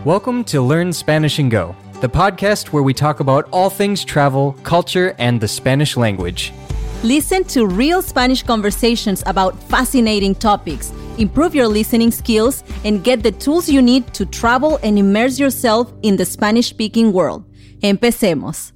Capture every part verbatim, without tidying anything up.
Welcome to Learn Spanish and Go, the podcast where we talk about all things travel, culture, and the Spanish language. Listen to real Spanish conversations about fascinating topics, improve your listening skills, and get the tools you need to travel and immerse yourself in the Spanish-speaking world. Empecemos.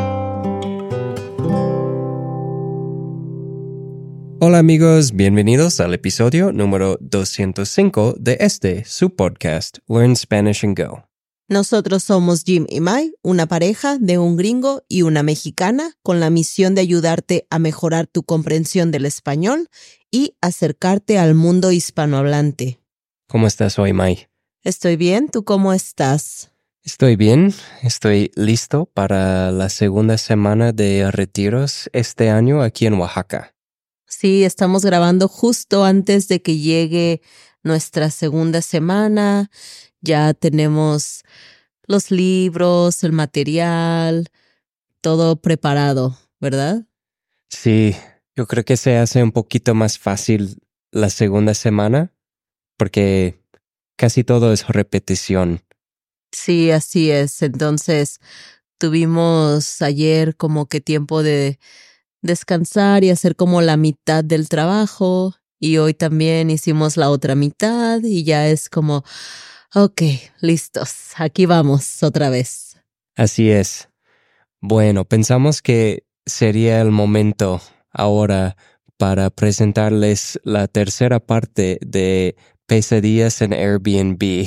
Hola amigos, bienvenidos al episodio número doscientos cinco de este, su podcast, Learn Spanish and Go. Nosotros somos Jim y Mai, una pareja de un gringo y una mexicana con la misión de ayudarte a mejorar tu comprensión del español y acercarte al mundo hispanohablante. ¿Cómo estás hoy, Mai? Estoy bien, ¿tú cómo estás? Estoy bien, estoy listo para la segunda semana de retiros este año aquí en Oaxaca. Sí, estamos grabando justo antes de que llegue nuestra segunda semana. Ya tenemos los libros, el material, todo preparado, ¿verdad? Sí, yo creo que se hace un poquito más fácil la segunda semana porque casi todo es repetición. Sí, así es. Entonces, tuvimos ayer como que tiempo de descansar y hacer como la mitad del trabajo, y hoy también hicimos la otra mitad y ya es como, ok, listos, aquí vamos otra vez. Así es. Bueno, pensamos que sería el momento ahora para presentarles la tercera parte de Pesadillas en Airbnb.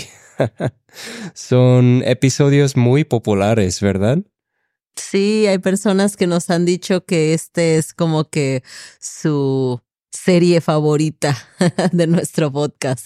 Son episodios muy populares, ¿verdad? Sí, hay personas que nos han dicho que este es como que su serie favorita de nuestro podcast.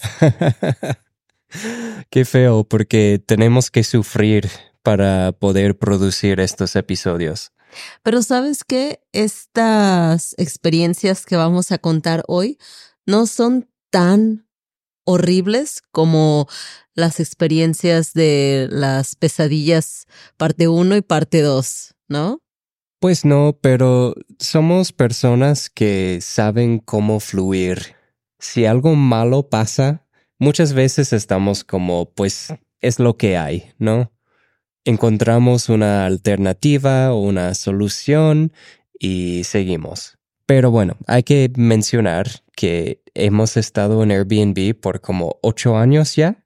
Qué feo, porque tenemos que sufrir para poder producir estos episodios. Pero ¿sabes qué? Estas experiencias que vamos a contar hoy no son tan horribles como las experiencias de las pesadillas parte uno y parte dos, ¿no? Pues no, pero somos personas que saben cómo fluir. Si algo malo pasa, muchas veces estamos como, pues, es lo que hay, ¿no? Encontramos una alternativa o una solución y seguimos. Pero bueno, hay que mencionar que hemos estado en Airbnb por como ocho años ya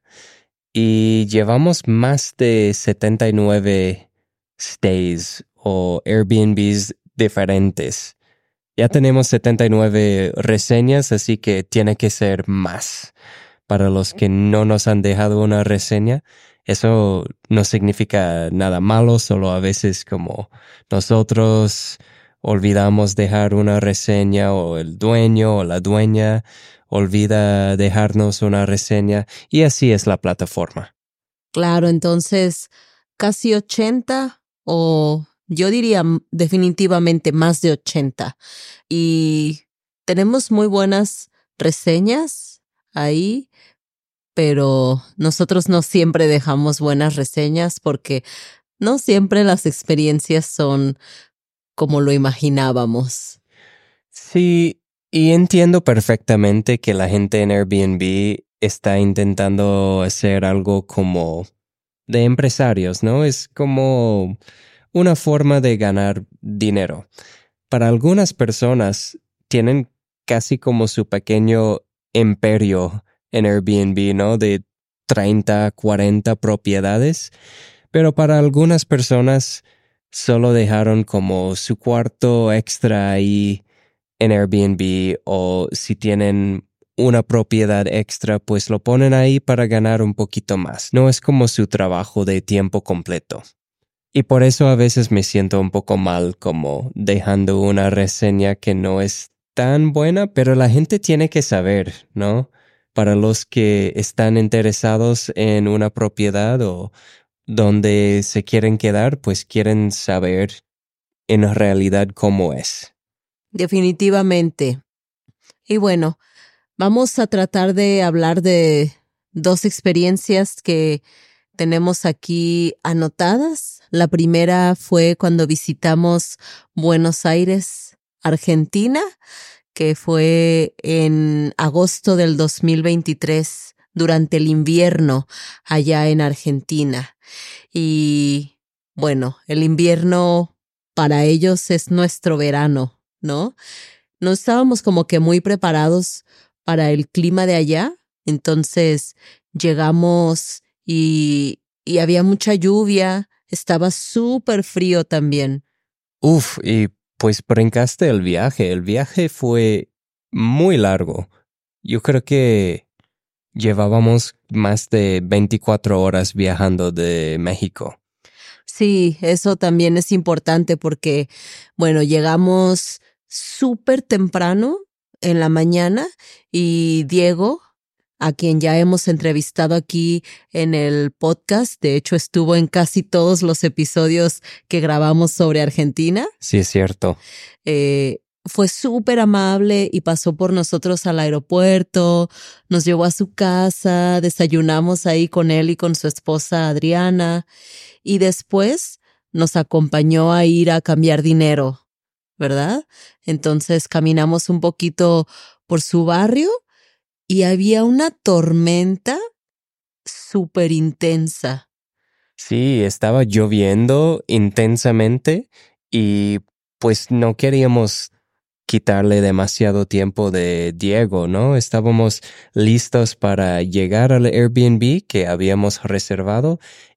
y llevamos más de setenta y nueve stays o Airbnbs diferentes. Ya tenemos setenta y nueve reseñas, así que tiene que ser más. Para los que no nos han dejado una reseña, eso no significa nada malo, solo a veces como nosotros olvidamos dejar una reseña o el dueño o la dueña olvida dejarnos una reseña y así es la plataforma. Claro, entonces casi ochenta o yo diría definitivamente más de ochenta. Y tenemos muy buenas reseñas ahí, pero nosotros no siempre dejamos buenas reseñas porque no siempre las experiencias son como lo imaginábamos. Sí, y entiendo perfectamente que la gente en Airbnb está intentando hacer algo como de empresarios, ¿no? Es como una forma de ganar dinero. Para algunas personas tienen casi como su pequeño imperio en Airbnb, ¿no? De treinta, cuarenta propiedades. Pero para algunas personas solo dejaron como su cuarto extra ahí en Airbnb, o si tienen una propiedad extra, pues lo ponen ahí para ganar un poquito más. No es como su trabajo de tiempo completo. Y por eso a veces me siento un poco mal como dejando una reseña que no es tan buena, pero la gente tiene que saber, ¿no? Para los que están interesados en una propiedad o donde se quieren quedar, pues quieren saber en realidad cómo es. Definitivamente. Y bueno, vamos a tratar de hablar de dos experiencias que tenemos aquí anotadas. La primera fue cuando visitamos Buenos Aires, Argentina, que fue en agosto del dos mil veintitrés durante el invierno allá en Argentina. Y bueno, el invierno para ellos es nuestro verano, ¿no? No estábamos como que muy preparados para el clima de allá, entonces llegamos y, y había mucha lluvia, estaba súper frío también. Uf, y pues brincaste el viaje. El viaje fue muy largo. Yo creo que llevábamos más de veinticuatro horas viajando de México. Sí, eso también es importante porque, bueno, llegamos súper temprano en la mañana y Diego, a quien ya hemos entrevistado aquí en el podcast, de hecho estuvo en casi todos los episodios que grabamos sobre Argentina. Sí, es cierto. Eh, fue súper amable y pasó por nosotros al aeropuerto, nos llevó a su casa, desayunamos ahí con él y con su esposa Adriana y después nos acompañó a ir a cambiar dinero, ¿verdad? Entonces caminamos un poquito por su barrio y había una tormenta súper intensa. Sí, estaba lloviendo intensamente y pues no queríamos quitarle demasiado tiempo de Diego, ¿no? Estábamos listos para llegar al Airbnb que habíamos reservado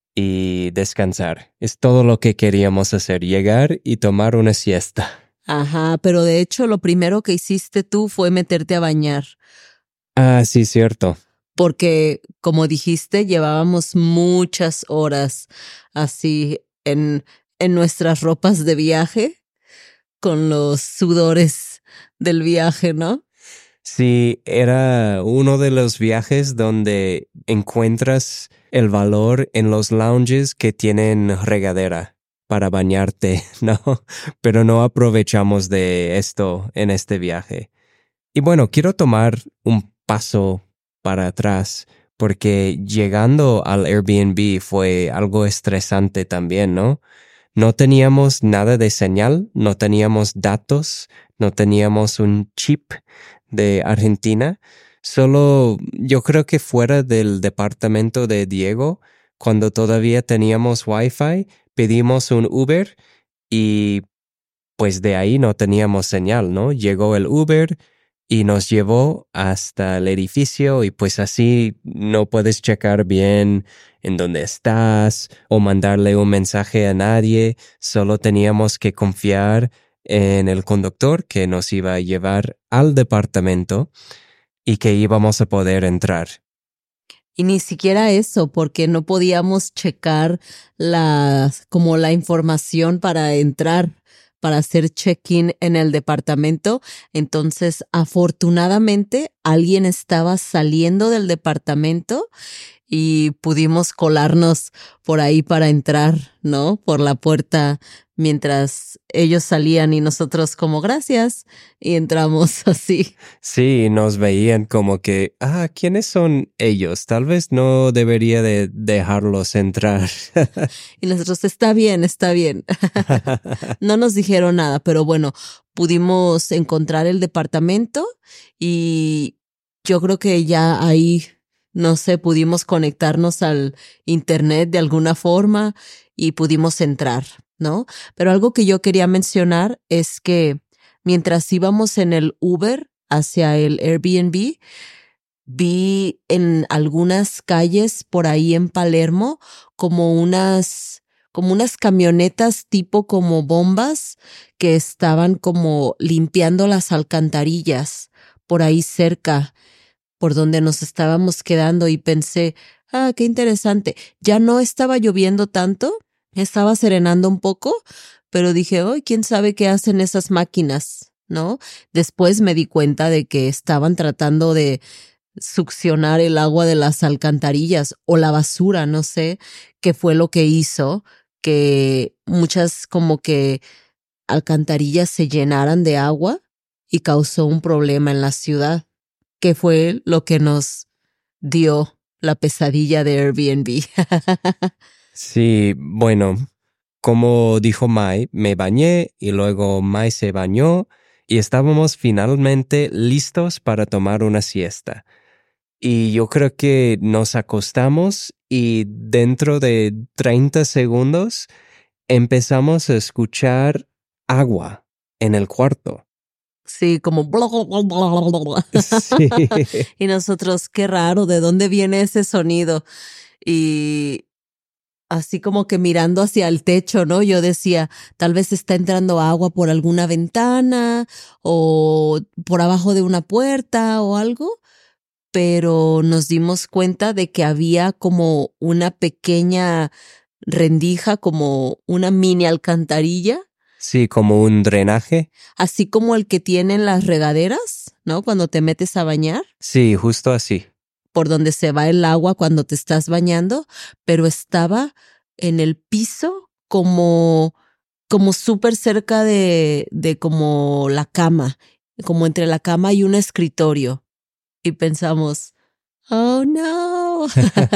y descansar. Es todo lo que queríamos hacer, llegar y tomar una siesta. Ajá, pero de hecho lo primero que hiciste tú fue meterte a bañar. Ah, sí, cierto. Porque, como dijiste, llevábamos muchas horas así en, en nuestras ropas de viaje, con los sudores del viaje, ¿no? Sí, era uno de los viajes donde encuentras el valor en los lounges que tienen regadera para bañarte, ¿no? Pero no aprovechamos de esto en este viaje. Y bueno, quiero tomar un paso para atrás porque llegando al Airbnb fue algo estresante también, ¿no? No teníamos nada de señal, no teníamos datos, no teníamos un chip de Argentina. Solo yo creo que fuera del departamento de Diego, cuando todavía teníamos Wi-Fi, pedimos un Uber y pues de ahí no teníamos señal, ¿no? Llegó el Uber y nos llevó hasta el edificio y pues así no puedes checar bien en dónde estás o mandarle un mensaje a nadie. Solo teníamos que confiar en el conductor que nos iba a llevar al departamento y que íbamos a poder entrar. Y ni siquiera eso, porque no podíamos checar la, como la información para entrar, para hacer check-in en el departamento. Entonces, afortunadamente, alguien estaba saliendo del departamento y pudimos colarnos por ahí para entrar, ¿no? Por la puerta mientras ellos salían y nosotros como gracias y entramos así. Sí, nos veían como que, ah, ¿quiénes son ellos? Tal vez no debería de dejarlos entrar. Y nosotros, está bien, está bien. No nos dijeron nada, pero bueno, pudimos encontrar el departamento y yo creo que ya ahí, no sé, pudimos conectarnos al internet de alguna forma y pudimos entrar, ¿no? Pero algo que yo quería mencionar es que mientras íbamos en el Uber hacia el Airbnb, vi en algunas calles por ahí en Palermo como unas, como unas camionetas tipo como bombas que estaban como limpiando las alcantarillas por ahí cerca, por donde nos estábamos quedando y pensé, ah, qué interesante. Ya no estaba lloviendo tanto, estaba serenando un poco, pero dije, oh, quién sabe qué hacen esas máquinas, ¿no? Después me di cuenta de que estaban tratando de succionar el agua de las alcantarillas o la basura, no sé qué fue lo que hizo que muchas como que alcantarillas se llenaran de agua y causó un problema en la ciudad, que fue lo que nos dio la pesadilla de Airbnb. Sí, bueno, como dijo Mai, me bañé y luego Mai se bañó y estábamos finalmente listos para tomar una siesta. Y yo creo que nos acostamos y dentro de treinta segundos empezamos a escuchar agua en el cuarto. Sí, como bla, bla, bla, bla, bla. Sí. Y nosotros, qué raro, ¿de dónde viene ese sonido? Y así como que mirando hacia el techo, ¿no? Yo decía, tal vez está entrando agua por alguna ventana o por abajo de una puerta o algo, pero nos dimos cuenta de que había como una pequeña rendija, como una mini alcantarilla, Sí, como un drenaje. así como el que tienen las regaderas, ¿no? Cuando te metes a bañar, Sí, justo así. por donde se va el agua cuando te estás bañando, pero estaba en el piso como, como súper cerca de, de como la cama, como entre la cama y un escritorio. Y pensamos, oh no.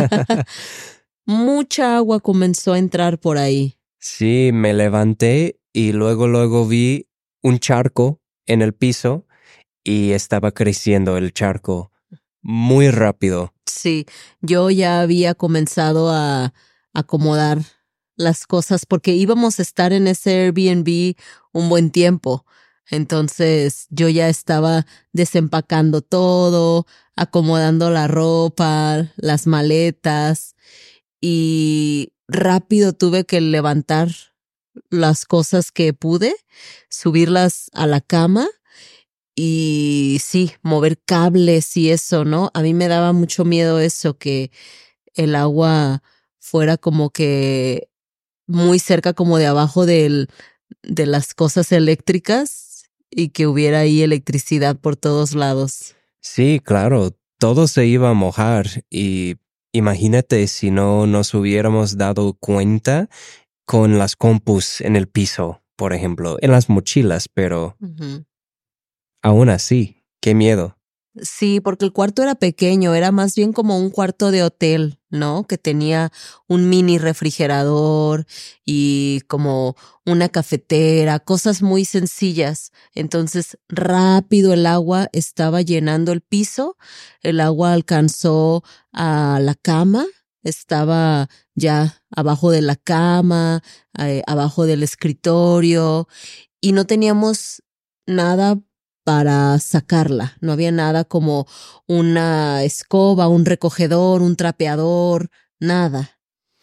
Mucha agua comenzó a entrar por ahí. Sí, me levanté y luego luego vi un charco en el piso y estaba creciendo el charco muy rápido. Sí, yo ya había comenzado a acomodar las cosas porque íbamos a estar en ese Airbnb un buen tiempo. Entonces yo ya estaba desempacando todo, acomodando la ropa, las maletas y rápido tuve que levantar las cosas que pude, subirlas a la cama y sí, mover cables y eso, ¿no? A mí me daba mucho miedo eso, que el agua fuera como que muy cerca como de abajo del, de las cosas eléctricas y que hubiera ahí electricidad por todos lados. Sí, claro, todo se iba a mojar y imagínate si no nos hubiéramos dado cuenta con las compus en el piso, por ejemplo, en las mochilas, pero Ujú. aún así, qué miedo. Sí, porque el cuarto era pequeño, era más bien como un cuarto de hotel, ¿no? Que tenía un mini refrigerador y como una cafetera, cosas muy sencillas. Entonces, rápido el agua estaba llenando el piso, el agua alcanzó a la cama, estaba ya abajo de la cama, eh, abajo del escritorio y no teníamos nada para sacarla. No había nada como una escoba, un recogedor, un trapeador, nada.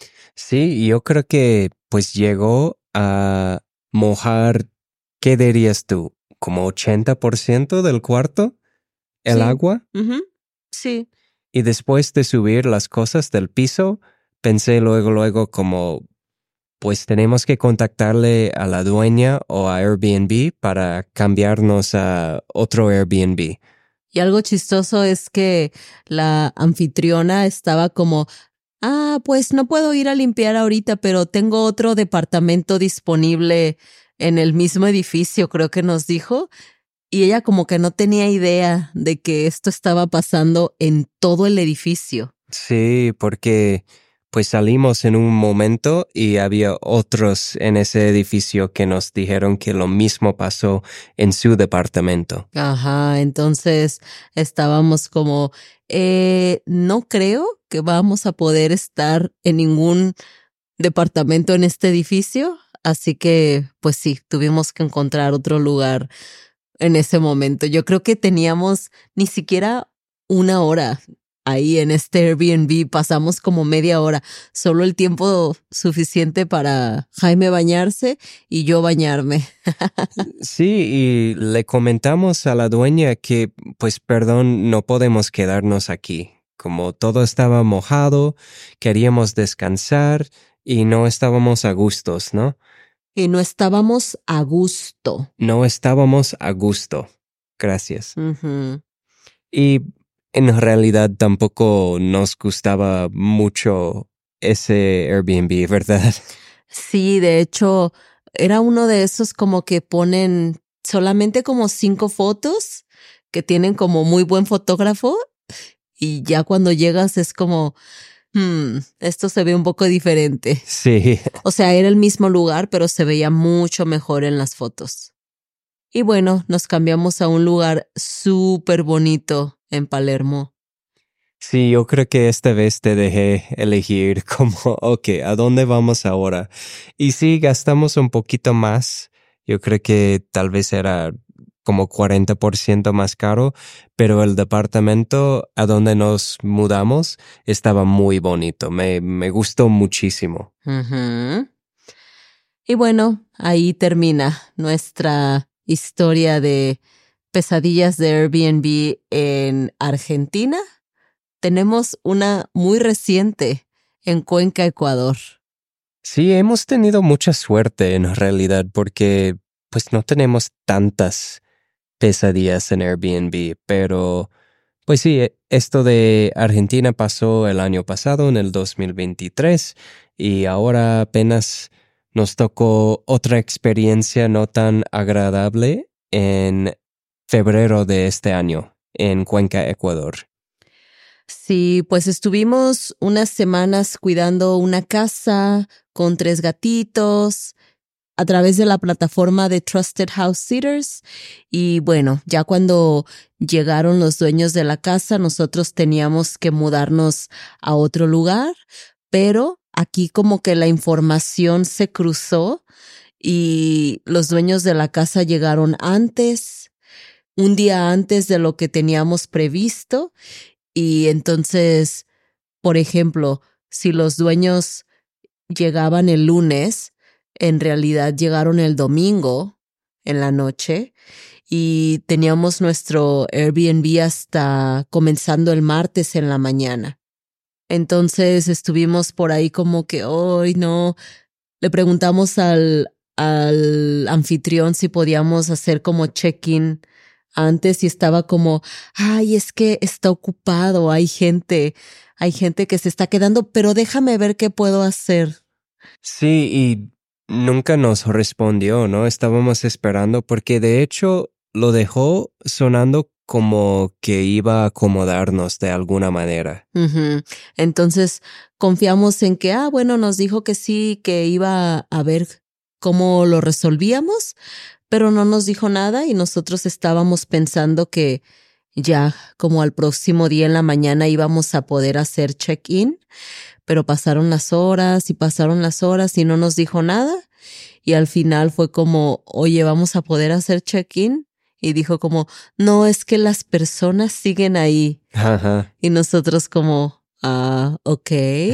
Sí, yo creo que pues llegó a mojar, ¿qué dirías tú? ¿Como ochenta por ciento del cuarto? ¿El Sí. agua? Ujú. Sí. Y después de subir las cosas del piso, pensé luego, luego como, pues tenemos que contactarle a la dueña o a Airbnb para cambiarnos a otro Airbnb. Y algo chistoso es que la anfitriona estaba como, ah, pues no puedo ir a limpiar ahorita, pero tengo otro departamento disponible en el mismo edificio, creo que nos dijo. Y ella como que no tenía idea de que esto estaba pasando en todo el edificio. Sí, porque pues salimos en un momento y había otros en ese edificio que nos dijeron que lo mismo pasó en su departamento. Ajá, entonces estábamos como, eh, no creo que vamos a poder estar en ningún departamento en este edificio, así que pues sí, tuvimos que encontrar otro lugar en ese momento. Yo creo que teníamos ni siquiera una hora ahí en este Airbnb, pasamos como media hora, solo el tiempo suficiente para Jaime bañarse y yo bañarme. Sí, y le comentamos a la dueña que, pues perdón, no podemos quedarnos aquí. Como todo estaba mojado, queríamos descansar y no estábamos a gustos, ¿no? Y no estábamos a gusto. No estábamos a gusto. Gracias. Ujú. Y en realidad tampoco nos gustaba mucho ese Airbnb, ¿verdad? Sí, de hecho, era uno de esos como que ponen solamente como cinco fotos, que tienen como muy buen fotógrafo, y ya cuando llegas es como, hmm, esto se ve un poco diferente. Sí. O sea, era el mismo lugar, pero se veía mucho mejor en las fotos. Y bueno, nos cambiamos a un lugar súper bonito en Palermo. Sí, yo creo que esta vez te dejé elegir como, ok, ¿a dónde vamos ahora? Y sí, gastamos un poquito más. Yo creo que tal vez era como cuarenta por ciento más caro, pero el departamento a donde nos mudamos estaba muy bonito. Me, me gustó muchísimo. Ujú. Y bueno, ahí termina nuestra historia de pesadillas de Airbnb en Argentina. Tenemos una muy reciente en Cuenca, Ecuador. Sí, hemos tenido mucha suerte en realidad porque pues no tenemos tantas pesadillas en Airbnb, pero pues sí, e- esto de Argentina pasó el año pasado, en el dos mil veintitrés, y ahora apenas nos tocó otra experiencia no tan agradable en febrero de este año, en Cuenca, Ecuador. Sí, pues estuvimos unas semanas cuidando una casa con tres gatitos a través de la plataforma de Trusted House Sitters. Y bueno, ya cuando llegaron los dueños de la casa, nosotros teníamos que mudarnos a otro lugar, pero aquí como que la información se cruzó y los dueños de la casa llegaron antes, un día antes de lo que teníamos previsto. Y entonces, por ejemplo, si los dueños llegaban el lunes, en realidad llegaron el domingo en la noche y teníamos nuestro Airbnb hasta comenzando el martes en la mañana. Entonces estuvimos por ahí como que, hoy no, le preguntamos al, al anfitrión si podíamos hacer como check-in antes y estaba como, ay, es que está ocupado, hay gente, hay gente que se está quedando, pero déjame ver qué puedo hacer. Sí, y nunca nos respondió, ¿no? Estábamos esperando porque de hecho lo dejó sonando como que iba a acomodarnos de alguna manera. Ujú. Entonces confiamos en que, ah, bueno, nos dijo que sí, que iba a ver cómo lo resolvíamos, pero no nos dijo nada y nosotros estábamos pensando que ya como al próximo día en la mañana íbamos a poder hacer check-in, pero pasaron las horas y pasaron las horas y no nos dijo nada y al final fue como, oye, ¿vamos a poder hacer check-in? Y dijo como, no, es que las personas siguen ahí. Ajá. Y nosotros como, ah, ok.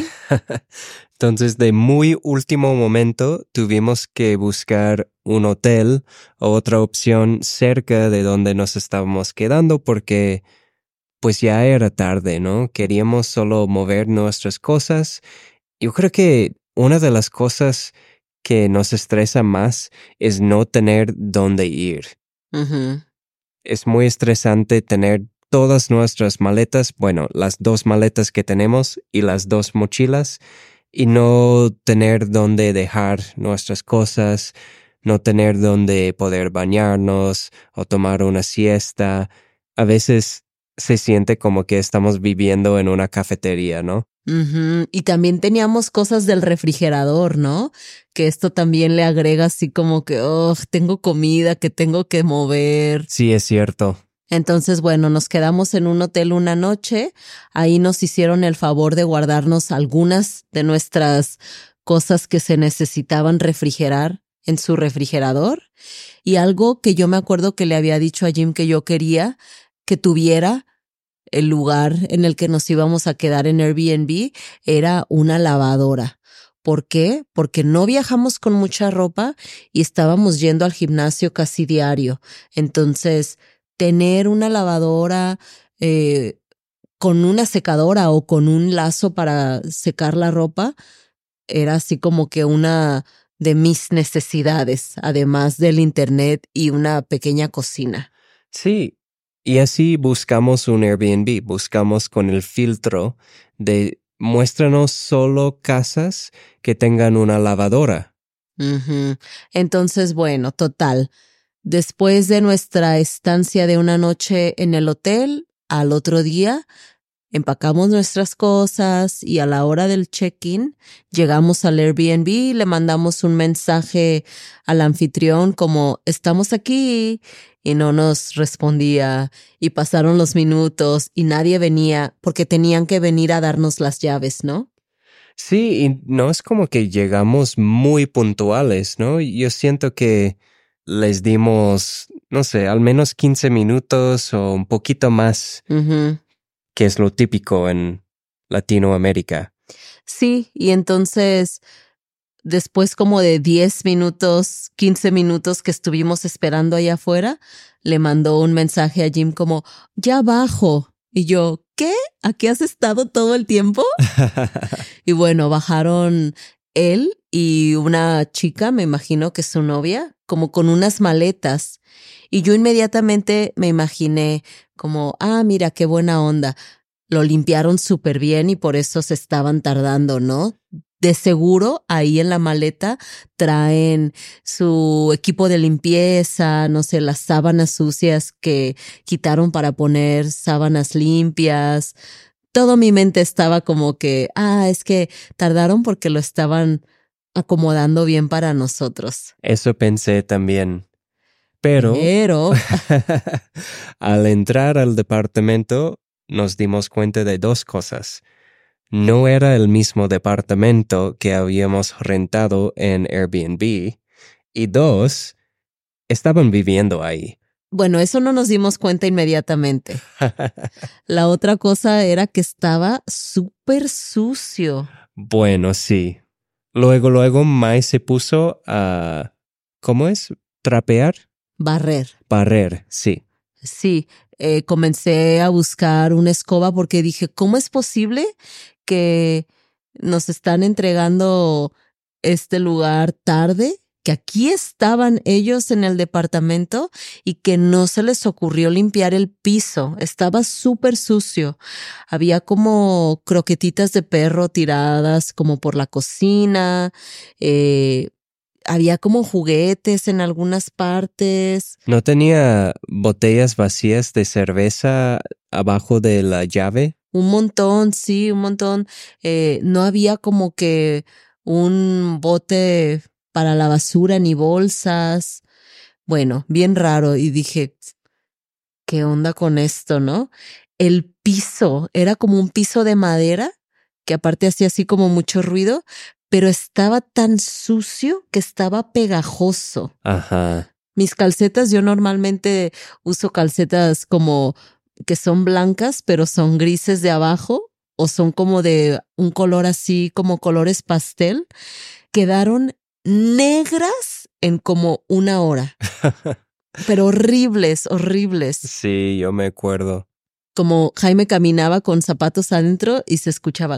Entonces, de muy último momento, tuvimos que buscar un hotel o otra opción cerca de donde nos estábamos quedando porque pues ya era tarde, ¿no? Queríamos solo mover nuestras cosas. Yo creo que una de las cosas que nos estresa más es no tener dónde ir. Ujú. Es muy estresante tener todas nuestras maletas, bueno, las dos maletas que tenemos y las dos mochilas, y no tener dónde dejar nuestras cosas, no tener dónde poder bañarnos o tomar una siesta. A veces se siente como que estamos viviendo en una cafetería, ¿no? Ujú. Y también teníamos cosas del refrigerador, ¿no? Que esto también le agrega así como que, oh, tengo comida que tengo que mover. Sí, es cierto. Entonces, bueno, nos quedamos en un hotel una noche. Ahí nos hicieron el favor de guardarnos algunas de nuestras cosas que se necesitaban refrigerar en su refrigerador. Y algo que yo me acuerdo que le había dicho a Jim que yo quería que tuviera el lugar en el que nos íbamos a quedar en Airbnb era una lavadora. ¿Por qué? Porque no viajamos con mucha ropa y estábamos yendo al gimnasio casi diario. Entonces, tener una lavadora eh, con una secadora o con un lazo para secar la ropa era así como que una de mis necesidades, además del internet y una pequeña cocina. Sí, y así buscamos un Airbnb, buscamos con el filtro de muéstranos solo casas que tengan una lavadora. Ujú. Entonces, bueno, total. Después de nuestra estancia de una noche en el hotel, al otro día empacamos nuestras cosas y a la hora del check-in llegamos al Airbnb y le mandamos un mensaje al anfitrión como estamos aquí y no nos respondía y pasaron los minutos y nadie venía porque tenían que venir a darnos las llaves, ¿no? Sí, y no es como que llegamos muy puntuales, ¿no? Yo siento que les dimos, no sé, al menos quince minutos o un poquito más, Uh-huh. que es lo típico en Latinoamérica. Sí, y entonces después como de diez minutos, quince minutos que estuvimos esperando allá afuera, le mandó un mensaje a Jim como, ya bajo. Y yo, ¿qué? ¿Aquí has estado todo el tiempo? Y bueno, bajaron él y una chica, me imagino que es su novia, como con unas maletas. Y yo inmediatamente me imaginé como, ah, mira, qué buena onda. Lo limpiaron súper bien y por eso se estaban tardando, ¿no? De seguro ahí en la maleta traen su equipo de limpieza, no sé, las sábanas sucias que quitaron para poner sábanas limpias. Todo mi mente estaba como que, ah, es que tardaron porque lo estaban acomodando bien para nosotros. Eso pensé también. Pero, Pero, al entrar al departamento, nos dimos cuenta de dos cosas. No era el mismo departamento que habíamos rentado en Airbnb. Y dos, estaban viviendo ahí. bueno, eso no nos dimos cuenta inmediatamente. La otra cosa era que estaba súper sucio. Bueno, sí. Luego, luego, Mai se puso a... ¿Cómo es? ¿Trapear? Barrer. Barrer, sí. Sí, eh, comencé a buscar una escoba porque dije, ¿cómo es posible que nos están entregando este lugar tarde? Que aquí estaban ellos en el departamento y que no se les ocurrió limpiar el piso. Estaba súper sucio. Había como croquetitas de perro tiradas como por la cocina. Eh, había como juguetes en algunas partes. ¿No tenía botellas vacías de cerveza abajo de la llave? Un montón, sí, un montón. Eh, no había como que un bote para la basura ni bolsas. Bueno, bien raro. Y dije, ¿qué onda con esto, no? El piso era como un piso de madera, que aparte hacía así como mucho ruido, pero estaba tan sucio que estaba pegajoso. Ajá. Mis calcetas, yo normalmente uso calcetas como que son blancas, pero son grises de abajo o son como de un color así como colores pastel. Quedaron negras en como una hora, pero horribles, horribles. Sí, yo me acuerdo. Como Jaime caminaba con zapatos adentro y se escuchaba.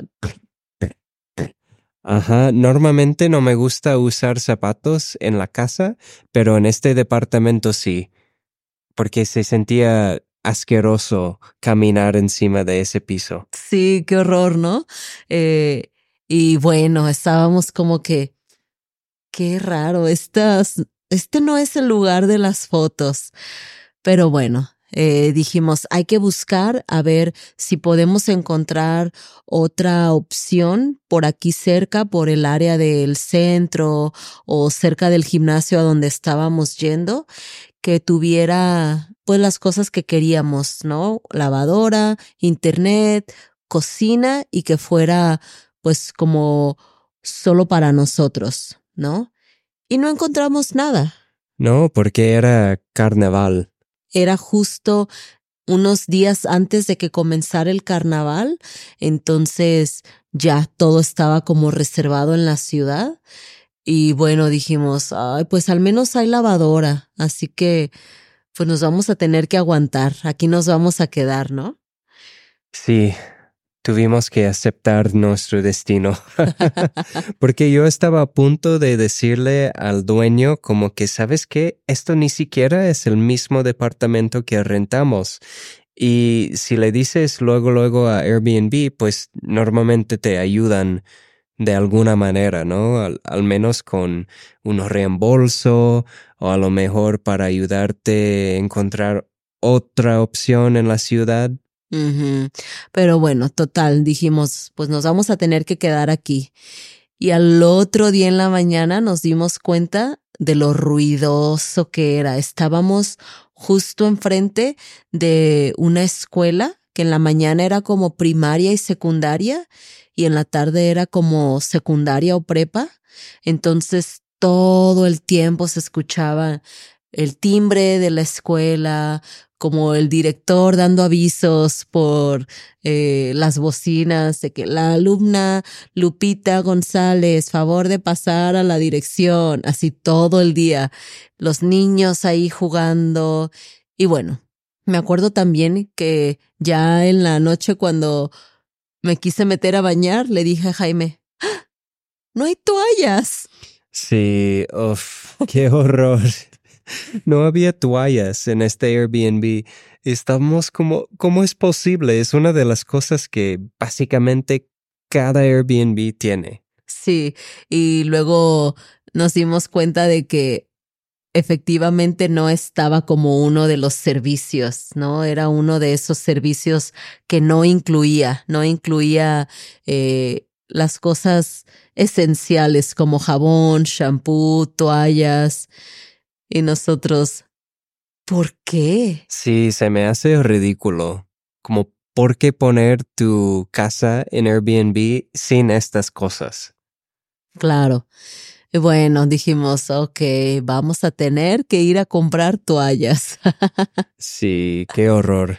Ajá, normalmente no me gusta usar zapatos en la casa, pero en este departamento sí, porque se sentía asqueroso caminar encima de ese piso. Sí, qué horror, ¿no? Eh, y bueno, estábamos como que, qué raro, estas, este no es el lugar de las fotos. Pero bueno, eh, dijimos, hay que buscar a ver si podemos encontrar otra opción por aquí cerca, por el área del centro o cerca del gimnasio a donde estábamos yendo, que tuviera pues las cosas que queríamos, ¿no? Lavadora, internet, cocina y que fuera pues como solo para nosotros, ¿no? Y no encontramos nada. No, porque era carnaval. Era justo unos días antes de que comenzara el carnaval, entonces ya todo estaba como reservado en la ciudad. Y bueno, dijimos, ay, pues al menos hay lavadora, así que pues nos vamos a tener que aguantar, aquí nos vamos a quedar, ¿no? Sí, tuvimos que aceptar nuestro destino. Porque yo estaba a punto de decirle al dueño como que, ¿sabes qué? Esto ni siquiera es el mismo departamento que rentamos. Y si le dices luego, luego a Airbnb, pues normalmente te ayudan de alguna manera, ¿no? Al, al menos con un reembolso o a lo mejor para ayudarte a encontrar otra opción en la ciudad. Uh-huh. Pero bueno, total, dijimos, pues nos vamos a tener que quedar aquí. Y al otro día en la mañana nos dimos cuenta de lo ruidoso que era. Estábamos justo enfrente de una escuela que en la mañana era como primaria y secundaria y en la tarde era como secundaria o prepa. Entonces todo el tiempo se escuchaba el timbre de la escuela, como el director dando avisos por eh, las bocinas de que la alumna Lupita González, favor de pasar a la dirección, así todo el día. Los niños ahí jugando. Y bueno, me acuerdo también que ya en la noche cuando me quise meter a bañar, le dije a Jaime, ¡ah! ¡No hay toallas! Sí, uff, qué horror. No había toallas en este Airbnb. Estamos como, ¿cómo es posible? Es una de las cosas que básicamente cada Airbnb tiene. Sí, y luego nos dimos cuenta de que efectivamente no estaba como uno de los servicios, ¿no? Era uno de esos servicios que no incluía, no incluía eh, las cosas esenciales como jabón, shampoo, toallas. Y nosotros, ¿por qué? Sí, se me hace ridículo. Como, ¿por qué poner tu casa en Airbnb sin estas cosas? Claro. Y bueno, dijimos, ok, vamos a tener que ir a comprar toallas. Sí, qué horror.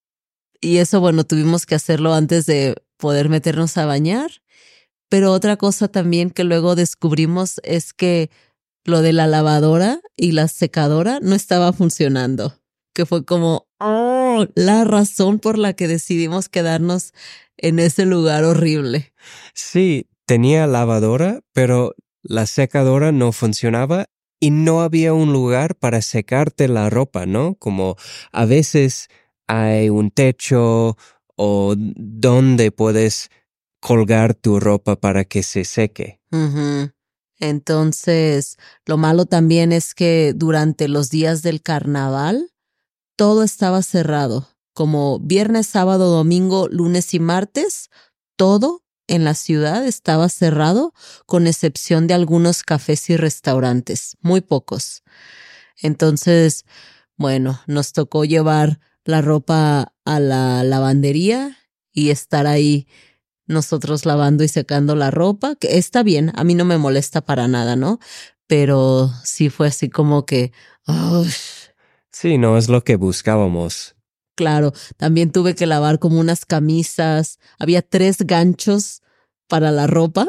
Y eso, bueno, tuvimos que hacerlo antes de poder meternos a bañar. Pero otra cosa también que luego descubrimos es que lo de la lavadora y la secadora no estaba funcionando, que fue como oh, la razón por la que decidimos quedarnos en ese lugar horrible. Sí, tenía lavadora, pero la secadora no funcionaba y no había un lugar para secarte la ropa, ¿no? Como a veces hay un techo o donde puedes colgar tu ropa para que se seque. Uh-huh. Entonces, lo malo también es que durante los días del carnaval, todo estaba cerrado. Como viernes, sábado, domingo, lunes y martes, todo en la ciudad estaba cerrado, con excepción de algunos cafés y restaurantes, muy pocos. Entonces, bueno, nos tocó llevar la ropa a la lavandería y estar ahí nosotros lavando y secando la ropa, que está bien, a mí no me molesta para nada, ¿no? Pero sí fue así como que, oh, sí, no es lo que buscábamos. Claro, también tuve que lavar como unas camisas, había tres ganchos para la ropa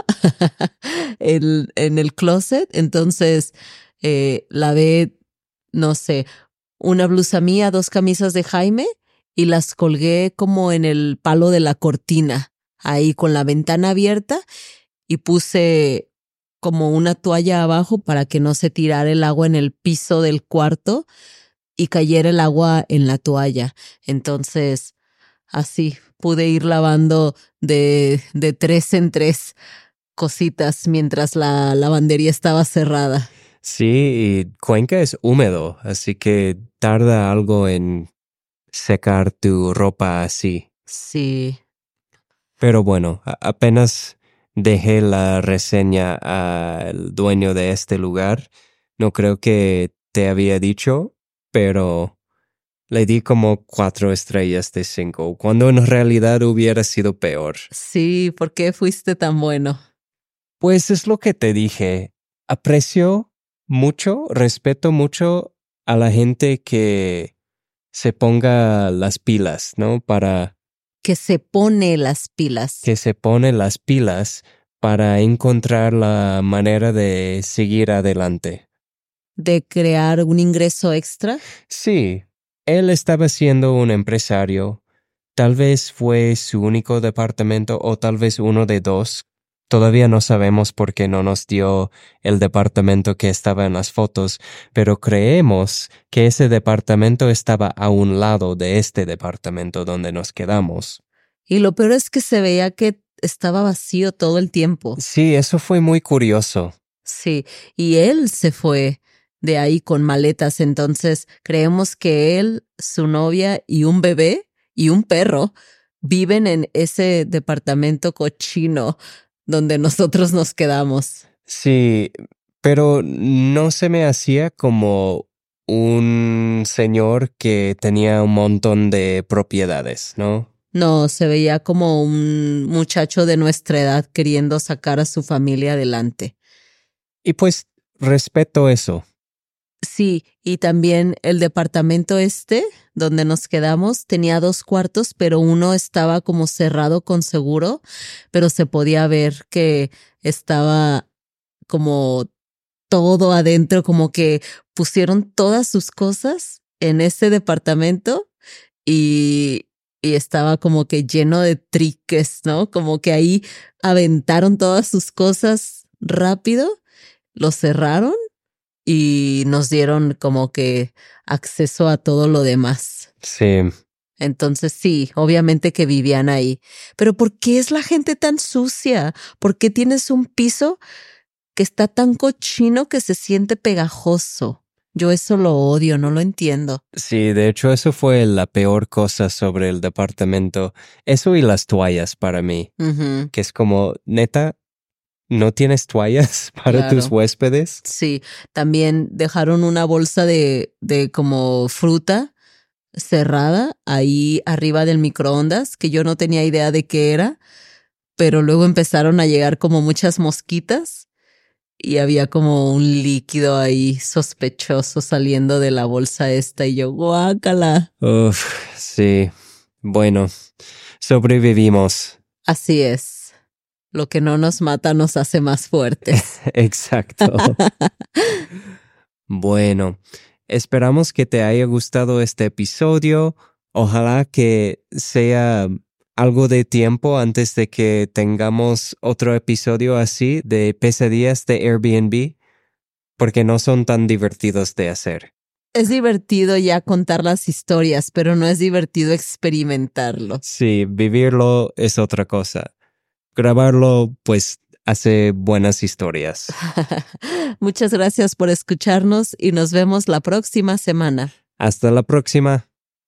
en, en el closet, entonces eh, lavé, no sé, una blusa mía, dos camisas de Jaime y las colgué como en el palo de la cortina, ahí con la ventana abierta y puse como una toalla abajo para que no se tirara el agua en el piso del cuarto y cayera el agua en la toalla. Entonces, así pude ir lavando de, de tres en tres cositas mientras la lavandería estaba cerrada. Sí, y Cuenca es húmedo, así que tarda algo en secar tu ropa así. Sí. Pero bueno, a- apenas dejé la reseña al dueño de este lugar. No creo que te había dicho, pero le di como cuatro estrellas de cinco, cuando en realidad hubiera sido peor. Sí, ¿por qué fuiste tan bueno? Pues es lo que te dije. Aprecio mucho, respeto mucho a la gente que se ponga las pilas, ¿no? Para Que se pone las pilas. que se pone las pilas para encontrar la manera de seguir adelante. De crear un ingreso extra. Sí, él estaba siendo un empresario. Tal vez fue su único departamento o tal vez uno de dos. Todavía no sabemos por qué no nos dio el departamento que estaba en las fotos, pero creemos que ese departamento estaba a un lado de este departamento donde nos quedamos. Y lo peor es que se veía que estaba vacío todo el tiempo. Sí, eso fue muy curioso. Sí, y él se fue de ahí con maletas, entonces creemos que él, su novia y un bebé y un perro viven en ese departamento cochino donde nosotros nos quedamos. Sí, pero no se me hacía como un señor que tenía un montón de propiedades, ¿no? No, se veía como un muchacho de nuestra edad queriendo sacar a su familia adelante. Y pues respeto eso. Sí, y también el departamento este, donde nos quedamos, tenía dos cuartos, pero uno estaba como cerrado con seguro, pero se podía ver que estaba como todo adentro, como que pusieron todas sus cosas en ese departamento y... Y estaba como que lleno de triques, ¿no? Como que ahí aventaron todas sus cosas rápido, lo cerraron y nos dieron como que acceso a todo lo demás. Sí. Entonces sí, obviamente que vivían ahí. Pero ¿por qué es la gente tan sucia? ¿Por qué tienes un piso que está tan cochino que se siente pegajoso? Yo eso lo odio, no lo entiendo. Sí, de hecho eso fue la peor cosa sobre el departamento. Eso y las toallas para mí. Uh-huh. Que es como, neta, ¿no tienes toallas para Claro. tus huéspedes? Sí, también dejaron una bolsa de, de como fruta cerrada ahí arriba del microondas, que yo no tenía idea de qué era, pero luego empezaron a llegar como muchas mosquitas. Y había como un líquido ahí sospechoso saliendo de la bolsa esta y yo, guácala. Uf, sí. Bueno, sobrevivimos. Así es. Lo que no nos mata nos hace más fuertes. Exacto. Bueno, esperamos que te haya gustado este episodio. Ojalá que sea algo de tiempo antes de que tengamos otro episodio así de pesadillas de Airbnb, porque no son tan divertidos de hacer. Es divertido ya contar las historias, pero no es divertido experimentarlo. Sí, vivirlo es otra cosa. Grabarlo, pues, hace buenas historias. Muchas gracias por escucharnos y nos vemos la próxima semana. Hasta la próxima.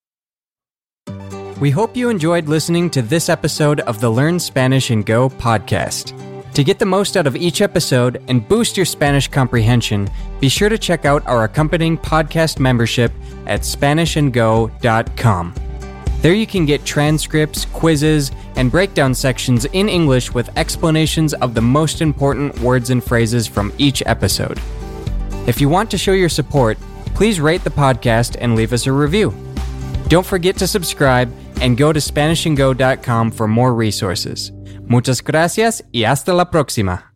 We hope you enjoyed listening to this episode of the Learn Spanish and Go podcast. To get the most out of each episode and boost your Spanish comprehension, be sure to check out our accompanying podcast membership at spanish and go dot com. There you can get transcripts, quizzes, and breakdown sections in English with explanations of the most important words and phrases from each episode. If you want to show your support, please rate the podcast and leave us a review. Don't forget to subscribe and go to spanish and go dot com for more resources. Muchas gracias y hasta la próxima.